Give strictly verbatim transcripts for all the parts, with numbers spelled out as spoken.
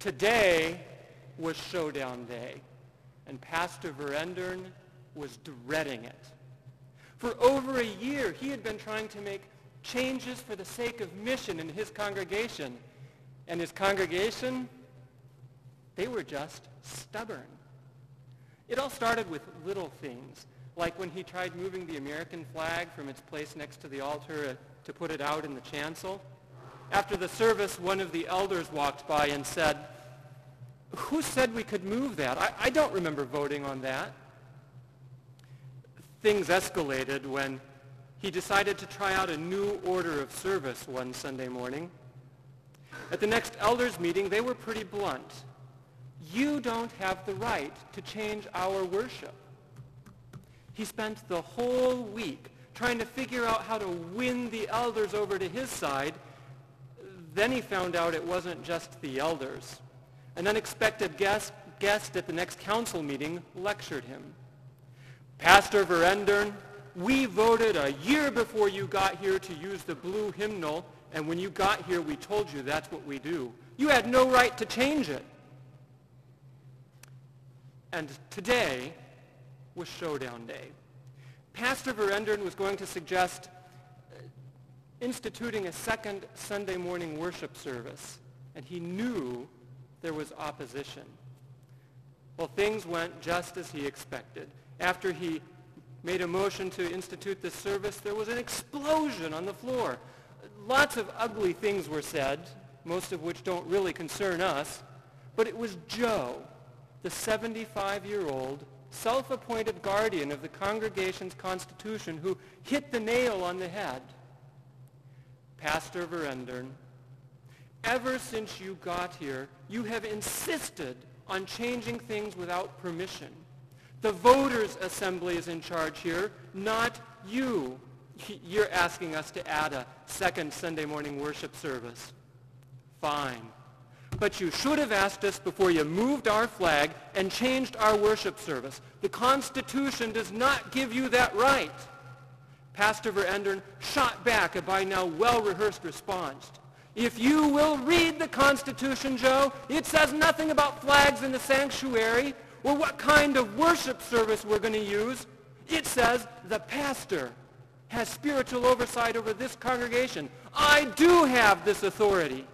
Today was showdown day, and Pastor Verendern was dreading it. For over a year, he had been trying to make changes for the sake of mission in his congregation. And his congregation, they were just stubborn. It all started with little things, like when he tried moving the American flag from its place next to the altar to put it out in the chancel. After the service, one of the elders walked by and said, "Who said we could move that? I, I don't remember voting on that." Things escalated when he decided to try out a new order of service one Sunday morning. At the next elders meeting, they were pretty blunt. "You don't have the right to change our worship." He spent the whole week trying to figure out how to win the elders over to his side. Then he found out it wasn't just the elders. An unexpected guest, guest at the next council meeting lectured him. "Pastor Verendern, we voted a year before you got here to use the blue hymnal, and when you got here, we told you that's what we do. You had no right to change it." And today was showdown day. Pastor Verendern was going to suggest instituting a second Sunday morning worship service, and he knew there was opposition. Well, things went just as he expected. After he made a motion to institute this service, there was an explosion on the floor. Lots of ugly things were said, most of which don't really concern us, but it was Joe, the seventy-five-year-old, self-appointed guardian of the congregation's constitution, who hit the nail on the head. "Pastor Verendern, ever since you got here, you have insisted on changing things without permission. The voters' assembly is in charge here, not you. You're asking us to add a second Sunday morning worship service. Fine. But you should have asked us before you moved our flag and changed our worship service. The Constitution does not give you that right." Pastor Verendern shot back a by now well-rehearsed response. "If you will read the Constitution, Joe, it says nothing about flags in the sanctuary or what kind of worship service we're going to use. It says the pastor has spiritual oversight over this congregation. I do have this authority."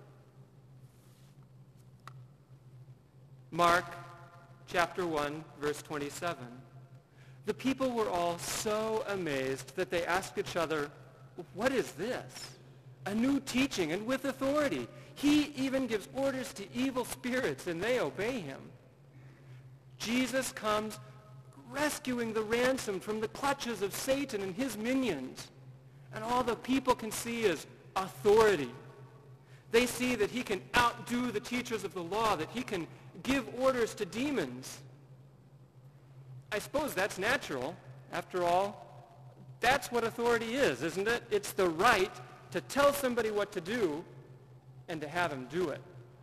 Mark chapter one, verse twenty-seven. The people were all so amazed that they asked each other, "What is this? A new teaching and with authority. He even gives orders to evil spirits and they obey him." Jesus comes rescuing the ransomed from the clutches of Satan and his minions. And all the people can see is authority. They see that he can outdo the teachers of the law, that he can give orders to demons. I suppose that's natural. After all, that's what authority is, isn't it? It's the right to tell somebody what to do and to have him do it.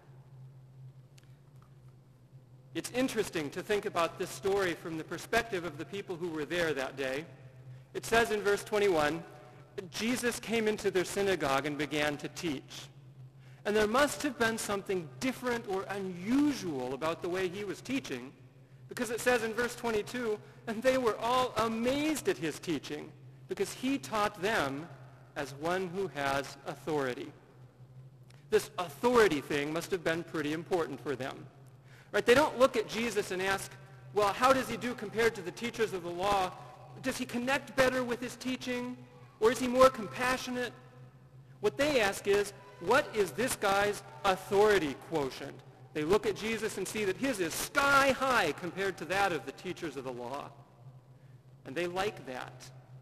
It's interesting to think about this story from the perspective of the people who were there that day. It says in verse twenty-one, Jesus came into their synagogue and began to teach. And there must have been something different or unusual about the way he was teaching, because it says in verse twenty-two, and they were all amazed at his teaching, because he taught them as one who has authority. This authority thing must have been pretty important for them. Right? They don't look at Jesus and ask, well, how does he do compared to the teachers of the law? Does he connect better with his teaching? Or is he more compassionate? What they ask is, what is this guy's authority quotient? They look at Jesus and see that his is sky high compared to that of the teachers of the law. And they like that.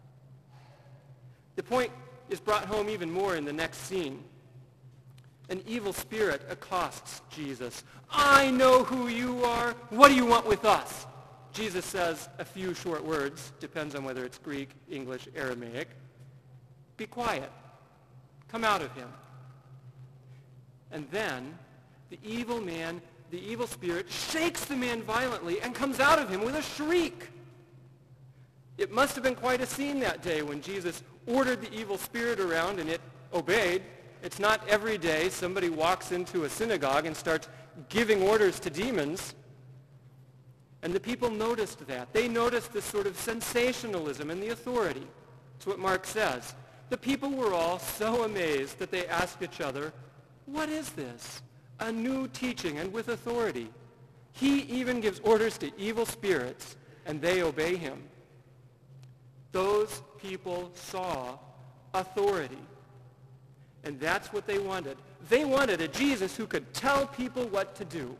The point is brought home even more in the next scene. An evil spirit accosts Jesus. I know who you are. What do you want with us? Jesus says a few short words. Depends on whether it's Greek, English, Aramaic. Be quiet. Come out of him. And then the evil man, the evil spirit, shakes the man violently and comes out of him with a shriek. It must have been quite a scene that day when Jesus ordered the evil spirit around and it obeyed. It's not every day somebody walks into a synagogue and starts giving orders to demons. And the people noticed that. They noticed this sort of sensationalism in the authority. That's what Mark says. The people were all so amazed that they asked each other, "What is this? A new teaching and with authority. He even gives orders to evil spirits, and they obey him." Those people saw authority. And that's what they wanted. They wanted a Jesus who could tell people what to do.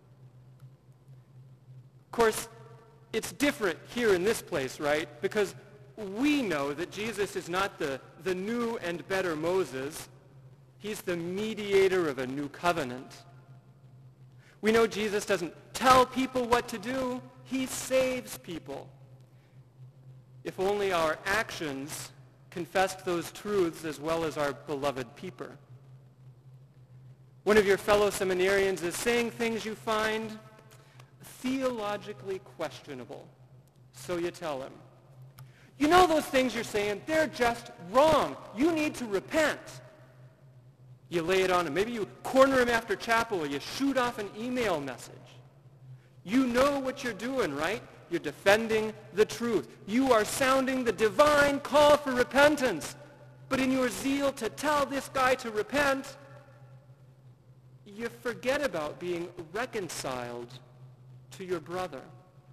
Of course, it's different here in this place, right? Because we know that Jesus is not the, the new and better Moses. He's the mediator of a new covenant. We know Jesus doesn't tell people what to do. He saves people. If only our actions confessed those truths as well as our beloved Peeper. One of your fellow seminarians is saying things you find theologically questionable. So you tell him, "You know those things you're saying, they're just wrong. You need to repent." You lay it on him. Maybe you corner him after chapel, or you shoot off an email message. You know what you're doing, right? You're defending the truth. You are sounding the divine call for repentance. But in your zeal to tell this guy to repent, you forget about being reconciled to your brother.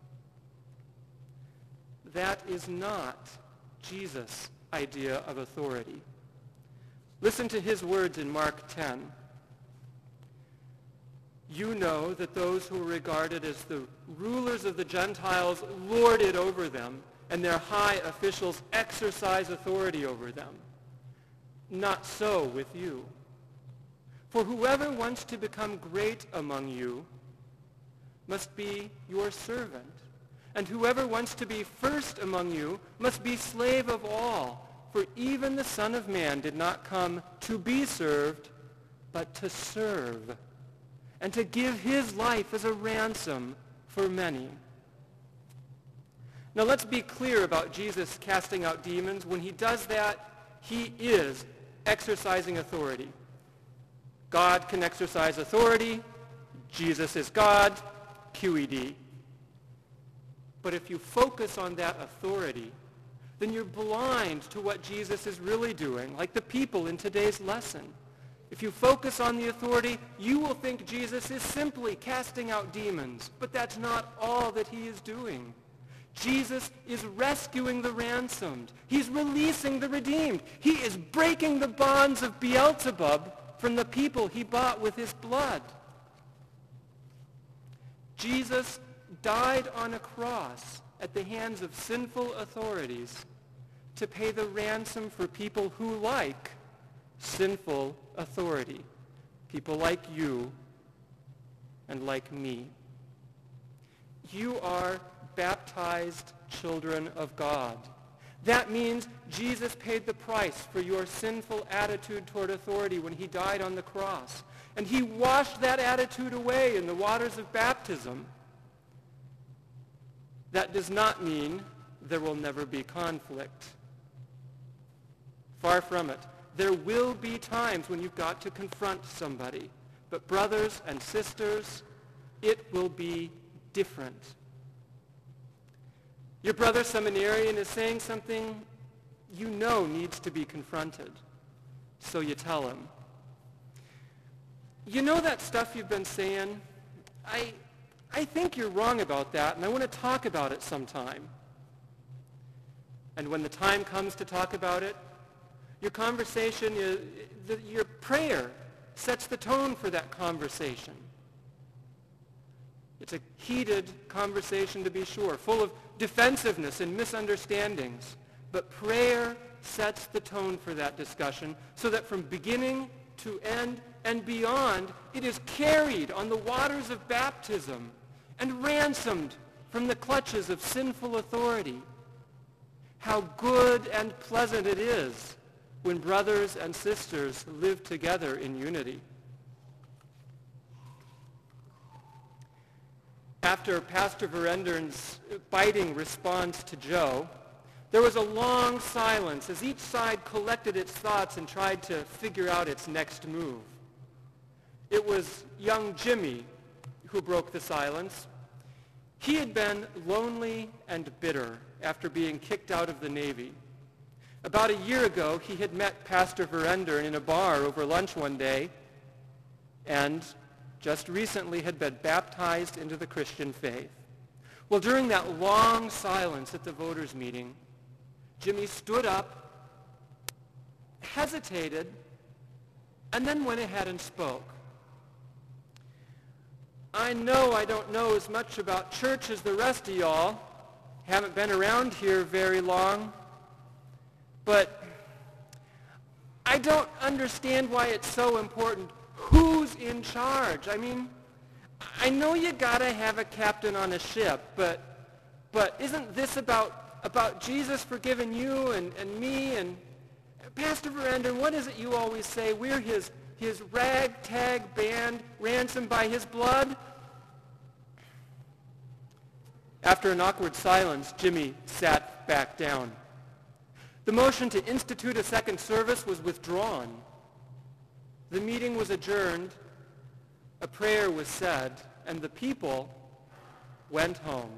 That is not Jesus' idea of authority. Listen to his words in Mark ten. "You know that those who are regarded as the rulers of the Gentiles lord it over them, and their high officials exercise authority over them. Not so with you. For whoever wants to become great among you must be your servant, and whoever wants to be first among you must be slave of all. For even the Son of Man did not come to be served, but to serve, and to give his life as a ransom for many." Now let's be clear about Jesus casting out demons. When he does that, he is exercising authority. God can exercise authority. Jesus is God. Q E D. But if you focus on that authority, then you're blind to what Jesus is really doing, like the people in today's lesson. If you focus on the authority, you will think Jesus is simply casting out demons, but that's not all that he is doing. Jesus is rescuing the ransomed. He's releasing the redeemed. He is breaking the bonds of Beelzebub from the people he bought with his blood. Jesus died on a cross at the hands of sinful authorities to pay the ransom for people who like sinful authority. People like you and like me. You are baptized children of God. That means Jesus paid the price for your sinful attitude toward authority when he died on the cross. And he washed that attitude away in the waters of baptism. That does not mean there will never be conflict. Far from it. There will be times when you've got to confront somebody. But brothers and sisters, it will be different. Your brother seminarian is saying something you know needs to be confronted. So you tell him, "You know that stuff you've been saying? I, I think you're wrong about that, and I want to talk about it sometime." And when the time comes to talk about it, your conversation, is, the, your prayer sets the tone for that conversation. It's a heated conversation, to be sure, full of defensiveness and misunderstandings. But prayer sets the tone for that discussion so that from beginning to end and beyond, it is carried on the waters of baptism and ransomed from the clutches of sinful authority. How good and pleasant it is when brothers and sisters live together in unity. After Pastor Verendern's biting response to Joe, There was a long silence as each side collected its thoughts and tried to figure out its next move. It was young Jimmy who broke the silence. He had been lonely and bitter after being kicked out of the Navy. About a year ago, he had met Pastor Verender in a bar over lunch one day and just recently had been baptized into the Christian faith. Well, during that long silence at the voters' meeting, Jimmy stood up, hesitated, and then went ahead and spoke. I know I don't know as much about church as the rest of y'all. Haven't been around here very long. But I don't understand why it's so important. Who's in charge? I mean, I know you gotta have a captain on a ship, but but isn't this about about Jesus forgiving you and, and me and Pastor Verender? What is it you always say? We're his his ragtag band ransomed by his blood? After an awkward silence, Jimmy sat back down. The motion to institute a second service was withdrawn. The meeting was adjourned, a prayer was said, and the people went home.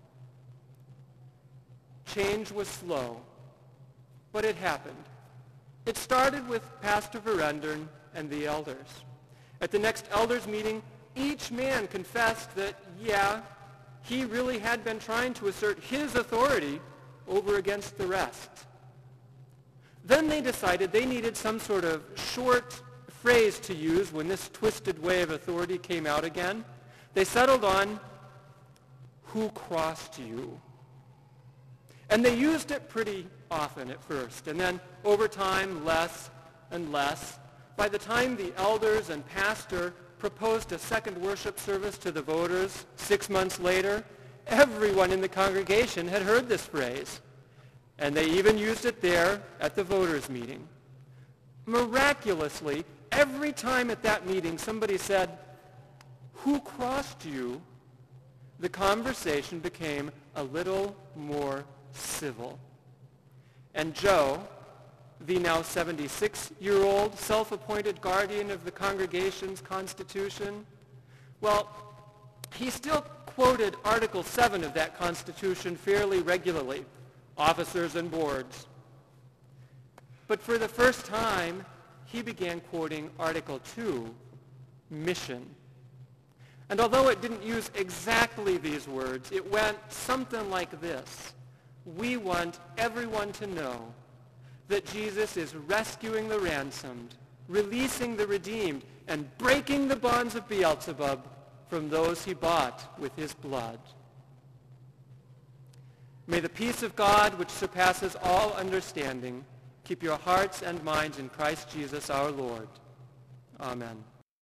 Change was slow, but it happened. It started with Pastor Verender and the elders. At the next elders meeting, each man confessed that, yeah, he really had been trying to assert his authority over against the rest. Then they decided they needed some sort of short phrase to use when this twisted way of authority came out again. They settled on, "Who crossed you?" And they used it pretty often at first, and then over time, less and less. By the time the elders and pastor proposed a second worship service to the voters six months later, everyone in the congregation had heard this phrase, and they even used it there at the voters' meeting. Miraculously, every time at that meeting somebody said, "Who crossed you?" the conversation became a little more civil. And Joe, the now seventy-six-year-old self-appointed guardian of the congregation's constitution, well, he still quoted Article seven of that constitution fairly regularly, officers and boards. But for the first time, he began quoting Article two, mission. And although it didn't use exactly these words, it went something like this: we want everyone to know that Jesus is rescuing the ransomed, releasing the redeemed, and breaking the bonds of Beelzebub from those he bought with his blood. May the peace of God, which surpasses all understanding, keep your hearts and minds in Christ Jesus our Lord. Amen.